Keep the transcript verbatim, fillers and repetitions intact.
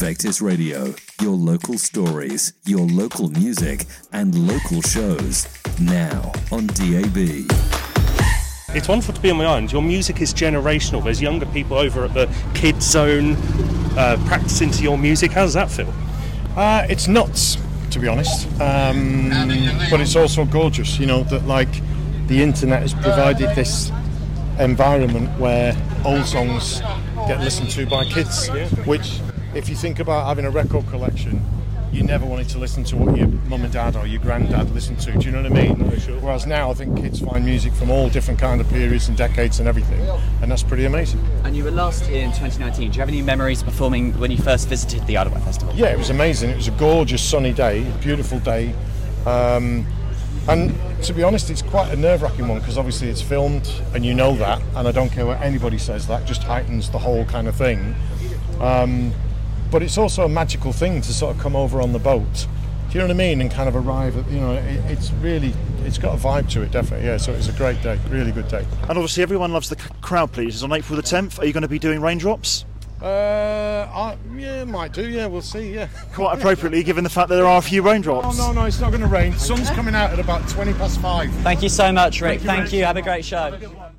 Infectious Radio, your local stories, your local music, and local shows, now on D A B. It's wonderful to be on my own. Your music is generational. There's younger people over at the Kids Zone uh, practicing to your music. How does that feel? Uh, it's nuts, to be honest. Um, but it's also gorgeous, you know, that like the internet has provided this environment where old songs get listened to by kids, which, if you think about having a record collection, you never wanted to listen to what your mum and dad or your granddad listened to. Do you know what I mean? No, sure. Whereas now I think kids find music from all different kind of periods and decades and everything, and that's pretty amazing. And you were last here in twenty nineteen. Do you have any memories of performing when you first visited the Isle of Wight Festival? Yeah, it was amazing. It was a gorgeous sunny day, beautiful day. Um, and to be honest, it's quite a nerve-wracking one because obviously it's filmed and you know that, and I don't care what anybody says, that just heightens the whole kind of thing. Um, but it's also a magical thing to sort of come over on the boat, do you know what I mean, and kind of arrive at, you know, it, it's really, it's got a vibe to it, definitely, yeah, so it was a great day, really good day. And obviously everyone loves the crowd pleasers. On April the tenth, are you going to be doing Raindrops? Uh, I, yeah, might do, yeah, we'll see, yeah. Quite appropriately, given the fact that there are a few raindrops. Oh, no, no, it's not going to rain. Sun's coming out at about twenty past five. Thank you so much, Rick. Thank you. Thank you. Have a great show.